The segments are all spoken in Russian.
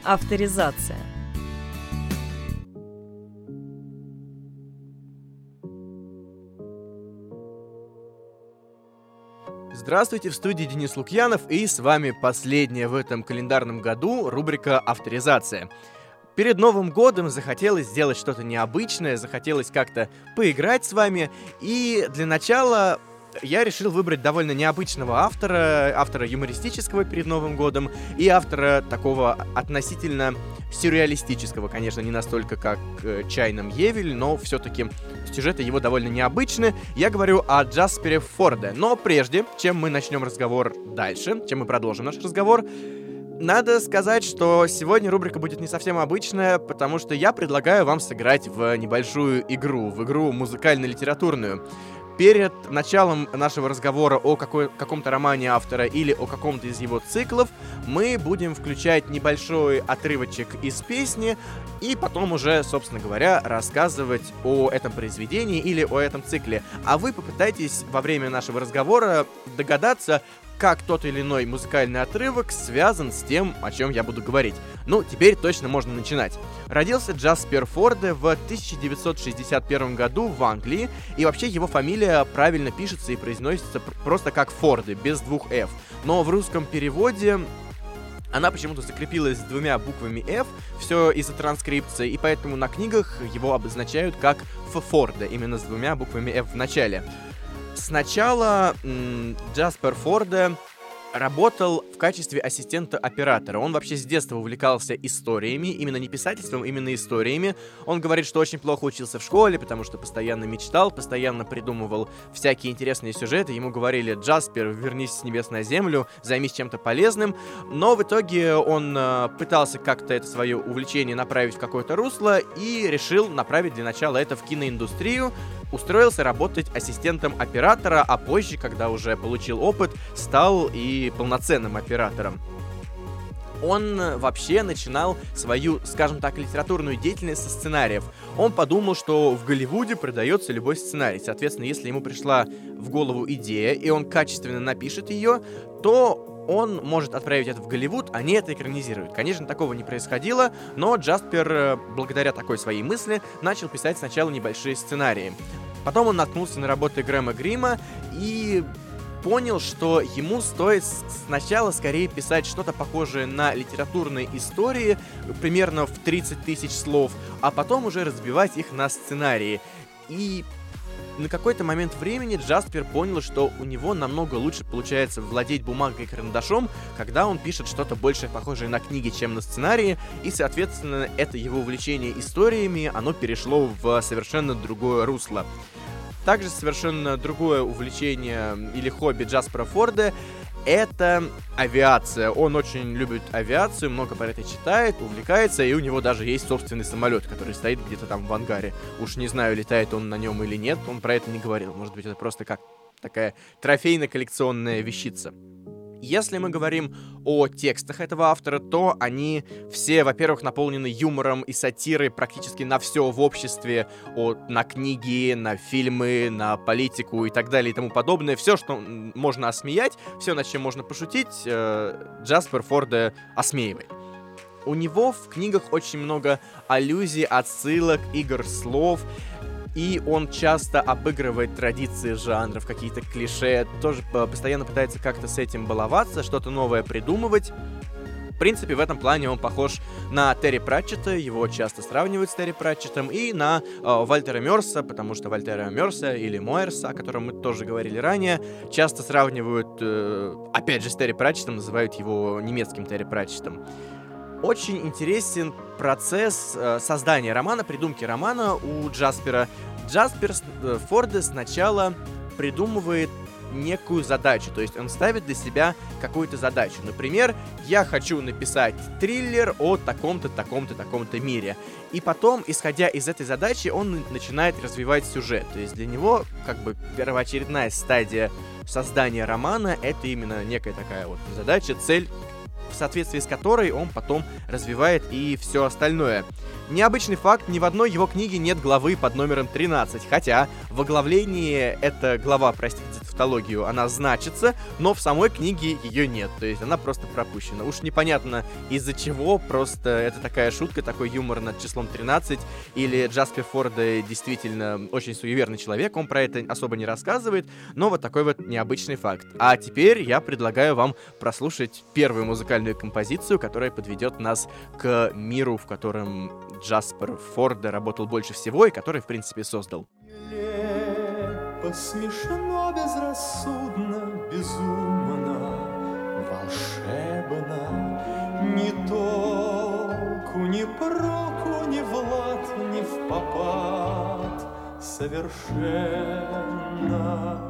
Авторизация. Здравствуйте, в студии Денис Лукьянов, и с вами последняя в этом календарном году рубрика «Авторизация». Перед Новым годом захотелось сделать что-то необычное, захотелось как-то поиграть с вами, и для начала я решил выбрать довольно необычного автора юмористического перед Новым годом, и автора такого относительно сюрреалистического, конечно, не настолько как Чайном Евель, но все-таки сюжеты его довольно необычны. Я говорю о Джаспере Форде. Но прежде, чем мы начнем разговор дальше, чем мы продолжим наш разговор, надо сказать, что сегодня рубрика будет не совсем обычная, потому что я предлагаю вам сыграть в небольшую игру, в игру музыкально-литературную. Перед началом нашего разговора о каком-то романе автора или о каком-то из его циклов мы будем включать небольшой отрывочек из песни и потом уже, собственно говоря, рассказывать о этом произведении или о этом цикле. А вы попытайтесь во время нашего разговора догадаться, как тот или иной музыкальный отрывок связан с тем, о чем я буду говорить. Ну, теперь точно можно начинать. Родился Джаспер Форде в 1961 году в Англии, и вообще его фамилия правильно пишется и произносится просто как Форде, без двух «ф». Но в русском переводе она почему-то закрепилась с двумя буквами «ф», все из-за транскрипции, и поэтому на книгах его обозначают как Форде, именно с двумя буквами «ф» в начале. Сначала Джаспер Форде работал в качестве ассистента оператора. Он вообще с детства увлекался историями, именно не писательством, именно историями. Он говорит, что очень плохо учился в школе, потому что постоянно мечтал, постоянно придумывал всякие интересные сюжеты. Ему говорили: «Джаспер, вернись с небес на землю, займись чем-то полезным». Но в итоге он пытался как-то это свое увлечение направить в какое-то русло и решил направить для начала это в киноиндустрию. Устроился работать ассистентом оператора, а позже, когда уже получил опыт, стал и полноценным оператором. Он вообще начинал свою, скажем так, литературную деятельность со сценариев. Он подумал, что в Голливуде продается любой сценарий. Соответственно, если ему пришла в голову идея, и он качественно напишет ее, то он может отправить это в Голливуд, они это экранизируют. Конечно, такого не происходило, но Джаспер, благодаря такой своей мысли, начал писать сначала небольшие сценарии. Потом он наткнулся на работы Грэма Гримма и понял, что ему стоит сначала скорее писать что-то похожее на литературные истории, примерно в 30 тысяч слов, а потом уже разбивать их на сценарии. И на какой-то момент времени Джаспер понял, что у него намного лучше получается владеть бумагой и карандашом, когда он пишет что-то больше похожее на книги, чем на сценарии, и, соответственно, это его увлечение историями, оно перешло в совершенно другое русло. Также совершенно другое увлечение или хобби Джаспера Форде — это авиация. Он очень любит авиацию, много про это читает, увлекается, и у него даже есть собственный самолет, который стоит где-то там в ангаре. Уж не знаю, летает он на нем или нет, он про это не говорил. Может быть, это просто как такая трофейно-коллекционная вещица. Если мы говорим о текстах этого автора, то они все, во-первых, наполнены юмором и сатирой практически на все в обществе, на книги, на фильмы, на политику и так далее и тому подобное. Все, что можно осмеять, все, над чем можно пошутить, Джаспер Форде осмеивает. У него в книгах очень много аллюзий, отсылок, игр слов, и он часто обыгрывает традиции жанров, какие-то клише, тоже постоянно пытается как-то с этим баловаться, что-то новое придумывать. В принципе, в этом плане он похож на Терри Пратчетта, его часто сравнивают с Терри Пратчеттом, и на Вальтера Мёрса, потому что Вальтера Мёрса или Моэрса, о котором мы тоже говорили ранее, часто сравнивают, опять же, с Терри Пратчеттом, называют его немецким Терри Пратчеттом. Очень интересен процесс создания романа, придумки романа у Джаспера. Джаспер Форде сначала придумывает некую задачу, то есть он ставит для себя какую-то задачу. Например, я хочу написать триллер о таком-то, таком-то, таком-то мире. И потом, исходя из этой задачи, он начинает развивать сюжет. То есть для него, как бы, первоочередная стадия создания романа — это именно некая такая вот задача, цель, в соответствии с которой он потом развивает и все остальное. Необычный факт, ни в одной его книге нет главы под номером 13, хотя в оглавлении эта глава, простите тавтологию, она значится, но в самой книге ее нет, то есть она просто пропущена. Уж непонятно из-за чего, просто это такая шутка, такой юмор над числом 13, или Джаспер Форде действительно очень суеверный человек, он про это особо не рассказывает, но вот такой вот необычный факт. А теперь я предлагаю вам прослушать первую музыкальную композицию, которая подведет нас к миру, в котором Джаспер Форде работал больше всего и который, в принципе, создал. Нелепо, смешно, безрассудно, безумно, волшебно, ни толку, ни проку, ни в лад, ни в попад, совершенно.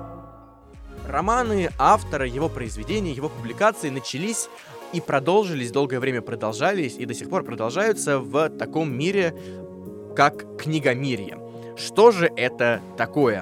Романы автора, его произведения, его публикации начались и продолжились, долгое время продолжались и до сих пор продолжаются в таком мире, как книгомирье. Что же это такое?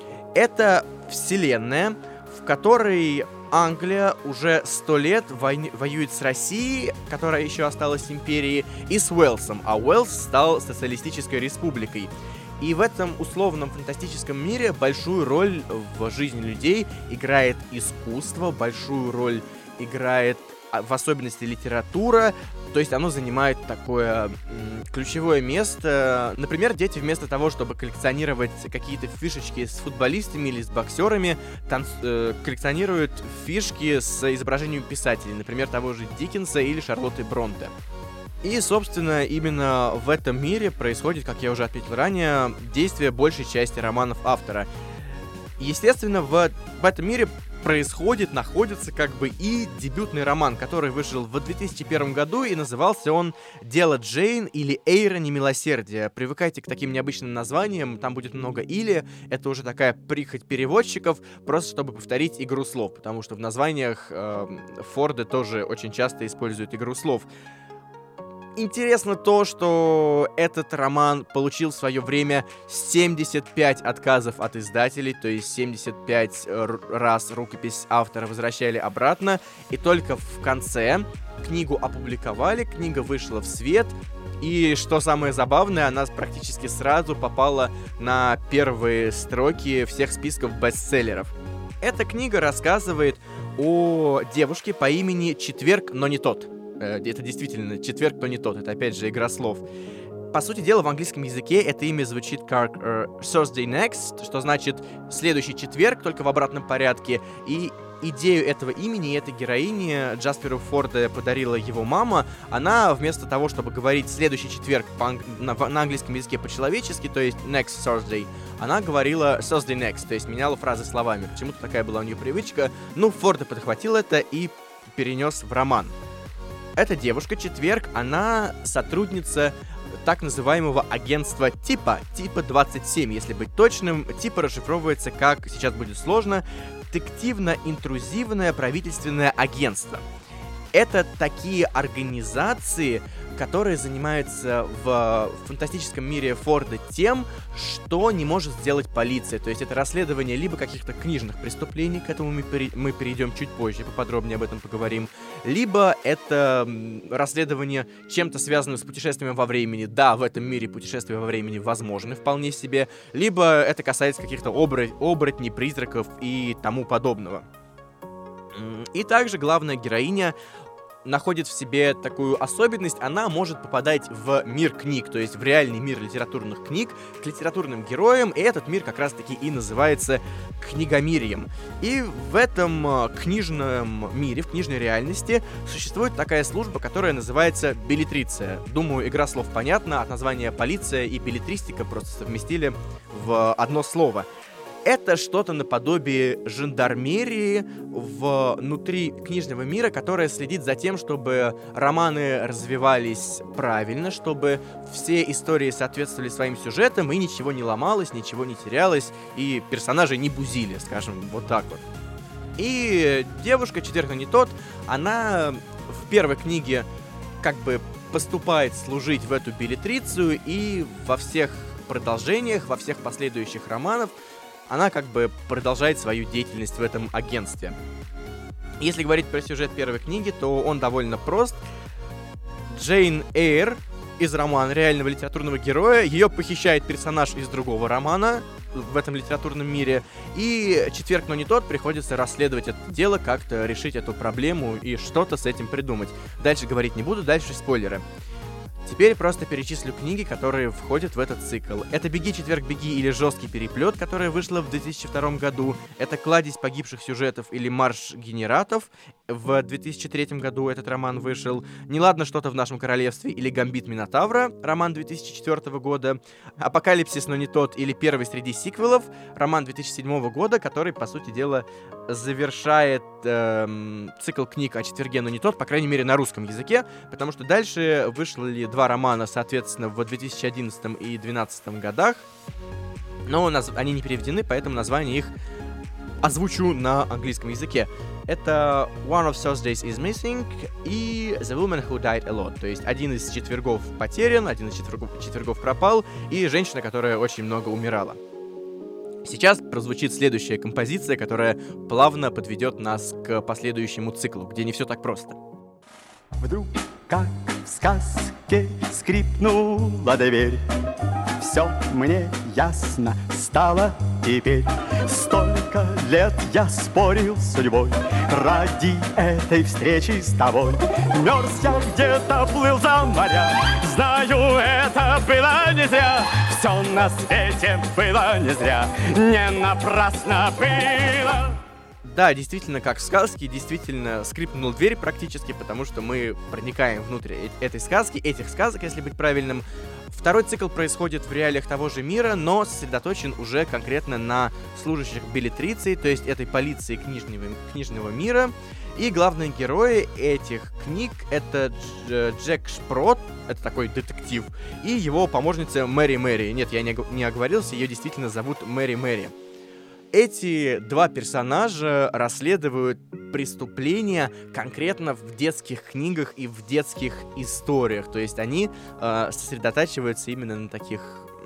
Это вселенная, в которой Англия уже 100 лет воюет с Россией, которая еще осталась империей, и с Уэльсом, а Уэльс стал социалистической республикой. И в этом условном фантастическом мире большую роль в жизни людей играет искусство, большую роль играет в особенности литература, то есть оно занимает такое ключевое место. Например, дети вместо того, чтобы коллекционировать какие-то фишечки с футболистами или с боксерами, коллекционируют фишки с изображением писателей, например, того же Диккенса или Шарлотты Бронте. И, собственно, именно в этом мире происходит, как я уже отметил ранее, действие большей части романов автора. Естественно, в этом мире находится как бы и дебютный роман, который вышел в 2001 году, и назывался он «Дело Джейн» или «Эйра немилосердия». Привыкайте к таким необычным названиям, там будет много «или», это уже такая прихоть переводчиков, просто чтобы повторить игру слов, потому что в названиях Форде тоже очень часто используют игру слов. Интересно то, что этот роман получил в свое время 75 отказов от издателей, то есть 75 раз рукопись автора возвращали обратно, и только в конце книгу опубликовали, книга вышла в свет, и, что самое забавное, она практически сразу попала на первые строки всех списков бестселлеров. Эта книга рассказывает о девушке по имени Четверг, но не тот. Это действительно четверг, но не тот. Это, опять же, игра слов. По сути дела, в английском языке это имя звучит как Thursday Next, что значит следующий четверг, только в обратном порядке. И идею этого имени, этой героини Джасперу Форде подарила его мама. Она вместо того, чтобы говорить следующий четверг на английском языке по-человечески, то есть next Thursday, она говорила Thursday Next, то есть меняла фразы словами. Почему-то такая была у нее привычка. Ну, Форде подхватил это и перенес в роман. Эта девушка, Четверг, она сотрудница так называемого агентства типа 27, если быть точным. Типа расшифровывается как, сейчас будет сложно, детективно-интрузивное правительственное агентство. Это такие организации, которые занимаются в фантастическом мире Форда тем, что не может сделать полиция. То есть это расследование либо каких-то книжных преступлений, к этому мы перейдем чуть позже, поподробнее об этом поговорим, либо это расследование чем-то связанным с путешествием во времени. Да, в этом мире путешествия во времени возможны вполне себе, либо это касается каких-то оборотней, призраков и тому подобного. И также главная героиня находит в себе такую особенность, она может попадать в мир книг, то есть в реальный мир литературных книг, к литературным героям, и этот мир как раз-таки и называется книгомирьем. И в этом книжном мире, в книжной реальности, существует такая служба, которая называется беллетриция. Думаю, игра слов понятна, от названия полиция и беллетристика просто совместили в одно слово. Это что-то наподобие жандармерии внутри книжного мира, которая следит за тем, чтобы романы развивались правильно, чтобы все истории соответствовали своим сюжетам, и ничего не ломалось, ничего не терялось, и персонажи не бузили, скажем, вот так вот. И девушка, Четверг, но не тот, она в первой книге как бы поступает служить в эту беллетрицию, и во всех продолжениях, во всех последующих романах она как бы продолжает свою деятельность в этом агентстве. Если говорить про сюжет первой книги, то он довольно прост. Джейн Эйр из романа реального литературного героя, ее похищает персонаж из другого романа, в этом литературном мире. И «Четверг, но не тот» приходится расследовать это дело, как-то решить эту проблему и что-то с этим придумать. Дальше говорить не буду, дальше спойлеры. Теперь просто перечислю книги, которые входят в этот цикл. Это «Беги, четверг, беги» или «Жесткий переплет», которая вышла в 2002 году. Это «Кладезь погибших сюжетов» или «Марш генератов». В 2003 году этот роман вышел. «Неладно что-то в нашем королевстве» или «Гамбит Минотавра», роман 2004 года. «Апокалипсис, но не тот» или «Первый среди сиквелов», роман 2007 года, который, по сути дела, завершает цикл книг о четверге, но не тот, по крайней мере, на русском языке, потому что дальше вышли 2 романа, соответственно, в 2011 и 2012 годах, но они не переведены, поэтому название их озвучу на английском языке. Это «One of Thursdays is Missing» и «The Woman Who Died a Lot», то есть один из четвергов потерян, один из четвергов пропал, и женщина, которая очень много умирала. Сейчас прозвучит следующая композиция, которая плавно подведет нас к последующему циклу, где не все так просто. Вдруг, как в сказке, скрипнула дверь. Все мне ясно стало теперь. Столько лет я спорил с судьбой ради этой встречи с тобой. Мерз я где-то, плыл за моря. Знаю, это было не зря. Все на свете было не зря. Не напрасно было. Да, действительно, как в сказке, действительно скрипнула дверь практически, потому что мы проникаем внутрь этой сказки, этих сказок, если быть правильным. Второй цикл происходит в реалиях того же мира, но сосредоточен уже конкретно на служащих беллетриции, то есть этой полиции книжного мира. И главные герои этих книг — это Джек Шпрот, это такой детектив, и его помощница Мэри. Нет, я не оговорился, ее действительно зовут Мэри. Эти 2 персонажа расследуют преступления конкретно в детских книгах и в детских историях. То есть они сосредотачиваются именно на таких,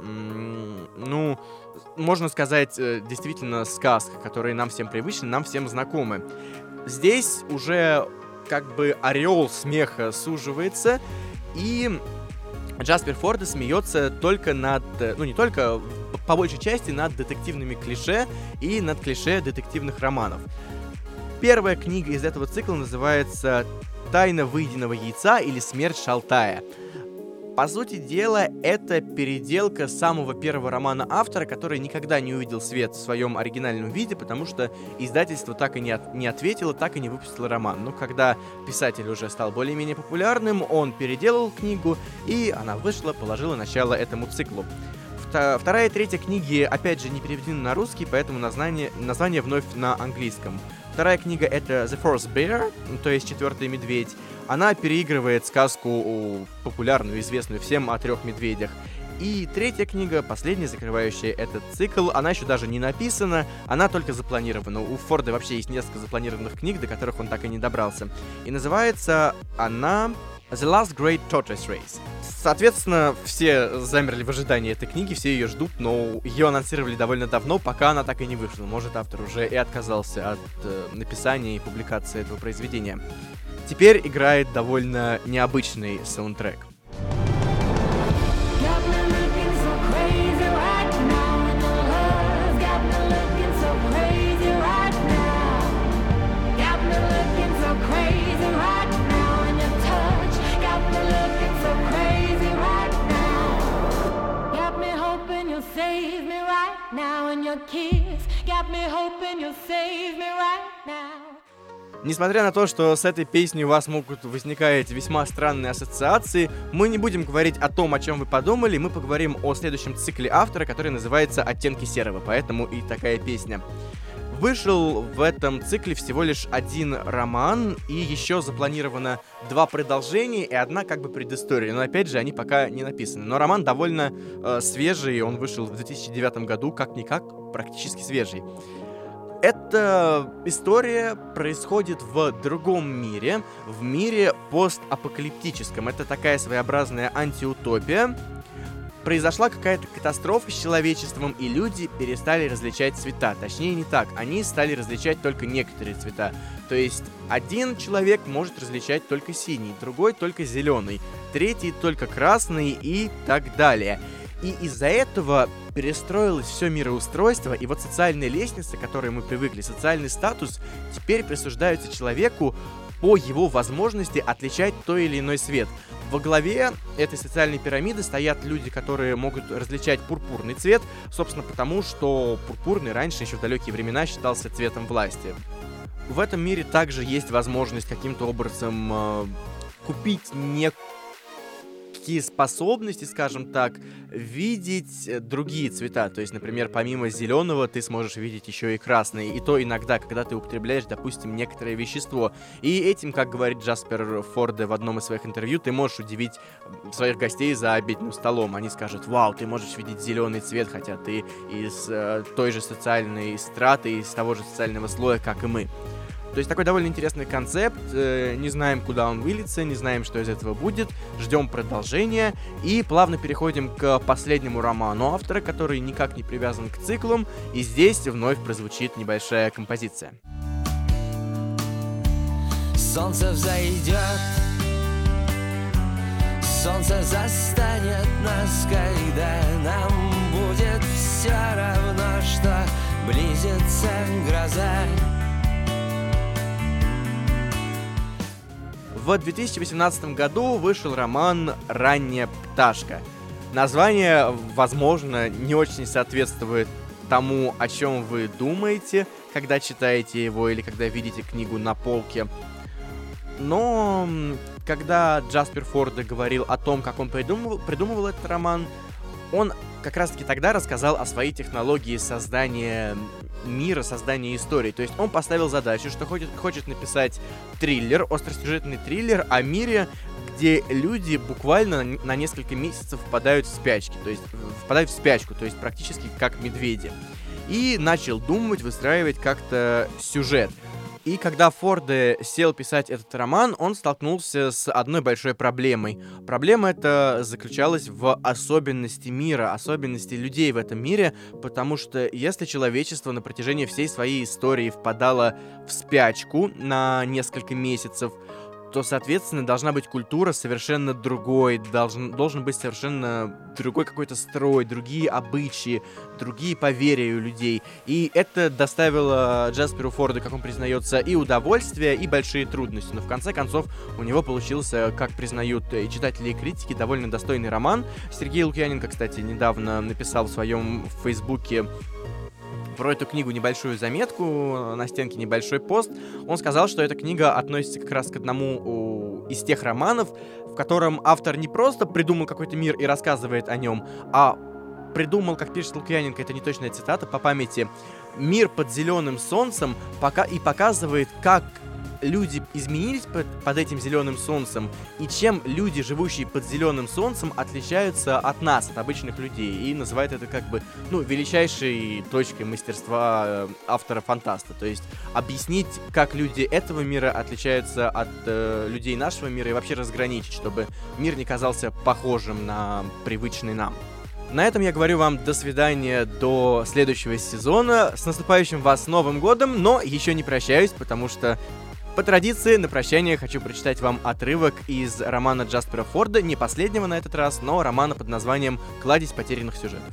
можно сказать, действительно сказках, которые нам всем привычны, нам всем знакомы. Здесь уже как бы ореол смеха суживается, и Джаспер Форде смеется только над, не только, по большей части над детективными клише и над клише детективных романов. Первая книга из этого цикла называется «Тайна выеденного яйца» или «Смерть Шалтая». По сути дела, это переделка самого первого романа автора, который никогда не увидел свет в своем оригинальном виде, потому что издательство так и не ответило, так и не выпустило роман. Но когда писатель уже стал более-менее популярным, он переделал книгу, и она вышла, положила начало этому циклу. Вторая и третья книги, опять же, не переведены на русский, поэтому название вновь на английском. Вторая книга — это «The Fourth Bear», то есть «Четвертый медведь». Она переигрывает сказку, популярную, известную всем, о 3 медведях. И третья книга, последняя, закрывающая этот цикл, она еще даже не написана, она только запланирована. У Форда вообще есть несколько запланированных книг, до которых он так и не добрался. И называется она «The Last Great Tortoise Race». Соответственно, все замерли в ожидании этой книги, все ее ждут, но ее анонсировали довольно давно, пока она так и не вышла. Может, автор уже и отказался от написания и публикации этого произведения. Теперь играет довольно необычный саундтрек. Save me right now, and your kiss got me hoping you'll save me right now. Несмотря на то, что с этой песней у вас могут возникать весьма странные ассоциации, мы не будем говорить о том, о чем вы подумали, мы поговорим о следующем цикле автора, который называется «Оттенки серого», поэтому и такая песня. Вышел в этом цикле всего лишь 1 роман, и еще запланировано 2 продолжения и 1 как бы предыстория, но опять же они пока не написаны. Но роман довольно свежий, он вышел в 2009 году, как-никак практически свежий. Эта история происходит в другом мире, в мире постапокалиптическом. Это такая своеобразная антиутопия. Произошла какая-то катастрофа с человечеством, и люди перестали различать цвета. Точнее, не так. Они стали различать только некоторые цвета. То есть, один человек может различать только синий, другой только зеленый, третий только красный и так далее. И из-за этого перестроилось все мироустройство, и вот социальные лестницы, к которой мы привыкли, социальный статус, теперь присуждаются человеку по его возможности отличать той или иной цвет. Во главе этой социальной пирамиды стоят люди, которые могут различать пурпурный цвет, собственно потому, что пурпурный раньше, еще в далекие времена, считался цветом власти. В этом мире также есть возможность каким-то образом купить некие способности, скажем так, видеть другие цвета. То есть, например, помимо зеленого ты сможешь видеть еще и красный. И то иногда, когда ты употребляешь, допустим, некоторое вещество. И этим, как говорит Джаспер Форде в одном из своих интервью, ты можешь удивить своих гостей за обеденным столом. Они скажут: вау, ты можешь видеть зеленый цвет, хотя ты из той же социальной страты, из того же социального слоя, как и мы. То есть такой довольно интересный концепт, не знаем, куда он выльется, не знаем, что из этого будет, ждем продолжения и плавно переходим к последнему роману автора, который никак не привязан к циклам, и здесь вновь прозвучит небольшая композиция. Солнце взойдет, солнце застанет нас, когда нам будет все равно, что близится гроза. В 2018 году вышел роман «Ранняя пташка». Название, возможно, не очень соответствует тому, о чем вы думаете, когда читаете его или когда видите книгу на полке. Но когда Джаспер Форде говорил о том, как он придумывал этот роман, он как раз-таки тогда рассказал о своей технологии создания мира, создания истории. То есть он поставил задачу, что хочет написать триллер, остросюжетный триллер о мире, где люди буквально на несколько месяцев впадают в спячку, то есть практически как медведи. И начал думать, выстраивать как-то сюжет. И когда Форде сел писать этот роман, он столкнулся с одной большой проблемой. Проблема эта заключалась в особенности мира, особенности людей в этом мире, потому что если человечество на протяжении всей своей истории впадало в спячку на несколько месяцев, то, соответственно, должна быть культура совершенно другой, должен быть совершенно другой какой-то строй, другие обычаи, другие поверья у людей. И это доставило Джасперу Форду, как он признается, и удовольствие, и большие трудности. Но в конце концов у него получился, как признают и читатели, и критики, довольно достойный роман. Сергей Лукьяненко, кстати, недавно написал в своем фейсбуке про эту книгу небольшую заметку, на стенке небольшой пост. Он сказал, что эта книга относится как раз к одному из тех романов, в котором автор не просто придумал какой-то мир и рассказывает о нем, а придумал, как пишет Лукьяненко, это не точная цитата, по памяти, мир под зеленым солнцем и показывает, как люди изменились под этим зеленым солнцем, и чем люди, живущие под зеленым солнцем, отличаются от нас, от обычных людей, и называет это как бы, величайшей точкой мастерства автора-фантаста, то есть объяснить, как люди этого мира отличаются от людей нашего мира, и вообще разграничить, чтобы мир не казался похожим на привычный нам. На этом я говорю вам до свидания, до следующего сезона, с наступающим вас Новым годом, но еще не прощаюсь, потому что по традиции, на прощание хочу прочитать вам отрывок из романа Джаспера Форда, не последнего на этот раз, но романа под названием «Кладезь потерянных сюжетов».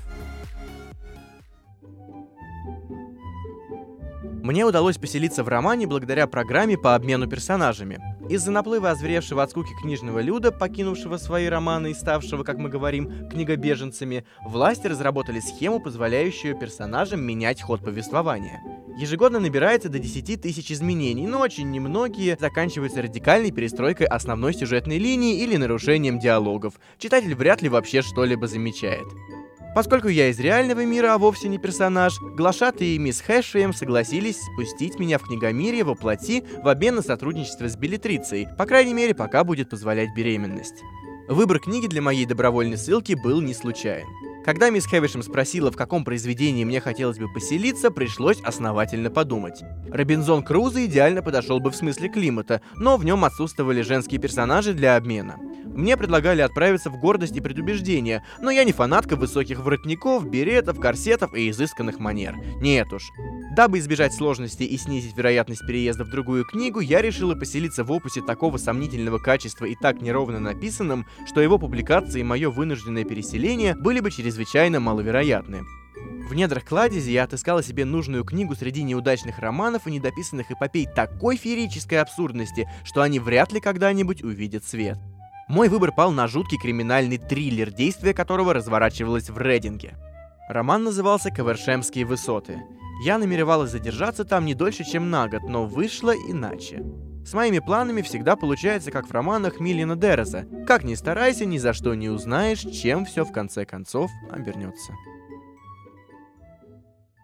Мне удалось поселиться в романе благодаря программе по обмену персонажами. Из-за наплыва озверевшего от скуки книжного люда, покинувшего свои романы и ставшего, как мы говорим, книгобеженцами, власти разработали схему, позволяющую персонажам менять ход повествования. Ежегодно набирается до 10 тысяч изменений, но очень немногие заканчиваются радикальной перестройкой основной сюжетной линии или нарушением диалогов. Читатель вряд ли вообще что-либо замечает. Поскольку я из реального мира, а вовсе не персонаж, глашатые и мисс Хэшием согласились спустить меня в книгомирье воплоти в обмен на сотрудничество с Беллетрицей, по крайней мере, пока будет позволять беременность. Выбор книги для моей добровольной ссылки был не случайен. Когда мисс Хэвишем спросила, в каком произведении мне хотелось бы поселиться, пришлось основательно подумать. Робинзон Крузо идеально подошел бы в смысле климата, но в нем отсутствовали женские персонажи для обмена. Мне предлагали отправиться в «Гордость и предубеждение», но я не фанатка высоких воротников, беретов, корсетов и изысканных манер. Нет уж. Дабы избежать сложностей и снизить вероятность переезда в другую книгу, я решила поселиться в опусе такого сомнительного качества и так неровно написанном, что его публикация и мое вынужденное переселение были бы чрезвычайно маловероятны. В недрах кладези я отыскала себе нужную книгу среди неудачных романов и недописанных эпопей такой феерической абсурдности, что они вряд ли когда-нибудь увидят свет. Мой выбор пал на жуткий криминальный триллер, действие которого разворачивалось в Рейдинге. Роман назывался «Кавершемские высоты». Я намеревалась задержаться там не дольше, чем на год, но вышло иначе. С моими планами всегда получается, как в романах Милена Дереза. Как ни старайся, ни за что не узнаешь, чем все в конце концов обернется.